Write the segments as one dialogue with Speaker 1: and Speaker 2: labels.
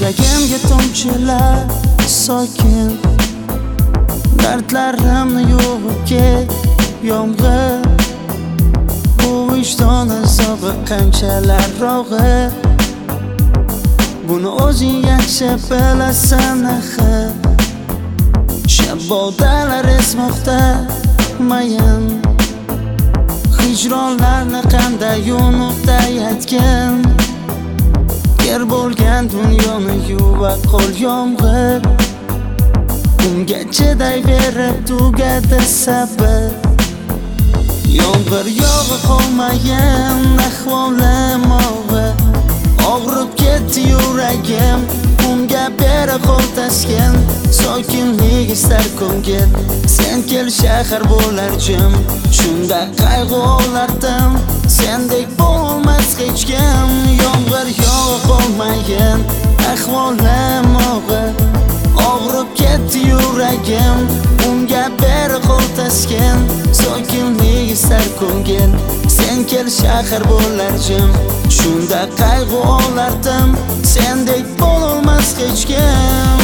Speaker 1: yuragimga tomchilar sokin, dardlarimni yuvib ket yomg'ir. Bu vijdon azobi qanchalar og'ir, buni o'zing yaxshi bilasan axir. Shabodalar esmoqda mayin, hijronlarni qanday unutda yetgan. Yer bo'lgan dunyoni yuva qo'l yomg'ir, unga chidayverib tugadi sabr. Yomg'ir yog'i qolmagan ahvolim og'ir, og'rib ketdi yuragim, unga beri qo'l taskin. Sokinlik istar ko'ngil, sen kel shahar bo'lar jim. Shunda qayg'u olardim, sendek bo'lmas hech kim. Yomg'ir yog'i qolmagan ahvolim og'ir, og'rib ketdi yuragim, unga beri qo'l taskin. Sokinlik istar ko'ngil, sen kel shahar bo'lar jim. Shunda qayg'u olardim, sendek bo'lmas hech kim.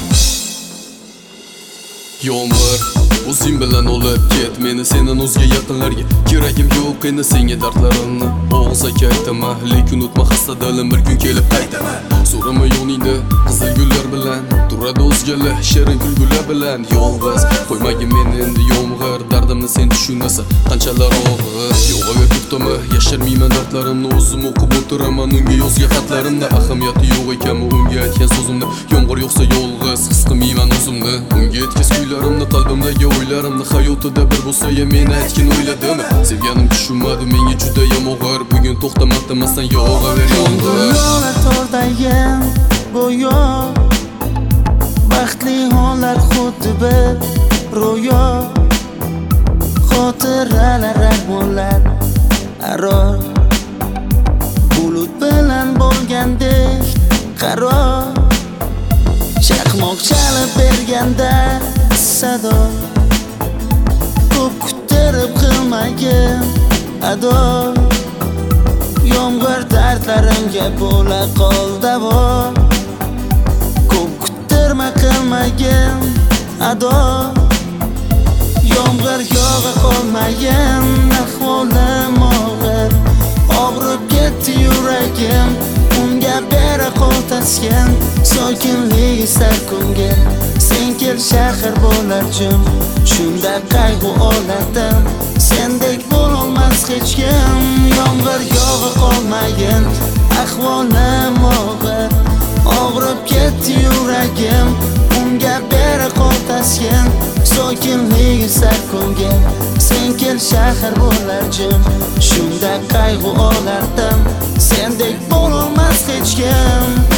Speaker 2: Yomg'ir, o'zing bilan olib ket meni senin o'zga yaqinlarga. Keragim yo'q endi senga dardlarimni og'izga aytaman, lekin unutma xasta dilim bir kun kelib qaytaman. So'rama yoningda qizil gullar bilan, turadi o'zgalar shirin kulgular bilan. Yolg'iz qo'ymagin meni endi yomg'ir, dardimni sen tushunasa qanchalar og'ir. Yo'g'aga to'xtama, yashirmayman dardlarimni, o'zim o'qib o'tiraman unga yozgan xatlarimda. Ahamiyati yo'q ekanmi unga aytgan so'zimda? Yomg'ir yo'qsa yolg'iz his qilmayman o'zimni, unga yetkaz kuylarimni, qalbimdagi o'ylarimni. Hayotida bir bo'lsa ya meni aytgin o'yladimi? Sevganim tushunmadi menga judayam og'ir, bugun to'xtaman demasdan yog'aver yomg'ir.
Speaker 1: Yo'llar tordayim go'yo, baxtli hollar xuddi bir ro'yo. Xotiralar armonlar aro, bulut bilan bo'lgandek qaror. Chaqmoq chalib berganda sado, ko'p kuttirib qilmagin ado. Yomg'ir dardlarimga bo'la qol davo, ko'p kuttirma qilmagin ado. Yomg'ir yog'i qolmagan ahvolim og'ir, og'rib ketdi yuragim, unga beri qo'l taskin. Sokinlik istar ko'ngil, sen kel shahar bo'lar jim. Shunda qayg'u olardim, sendek bo'lolmas hech kim. Yomg'ir yog'i qolmagan ahvolim og'ir, og'rib ketdi yuragim, unga beri qo'l taskin. Sokinlik istar ko'ngil, sen kel shahar bo'lar jim. Shunda qayg'u olardim, sendek bo'lolmas hech kim.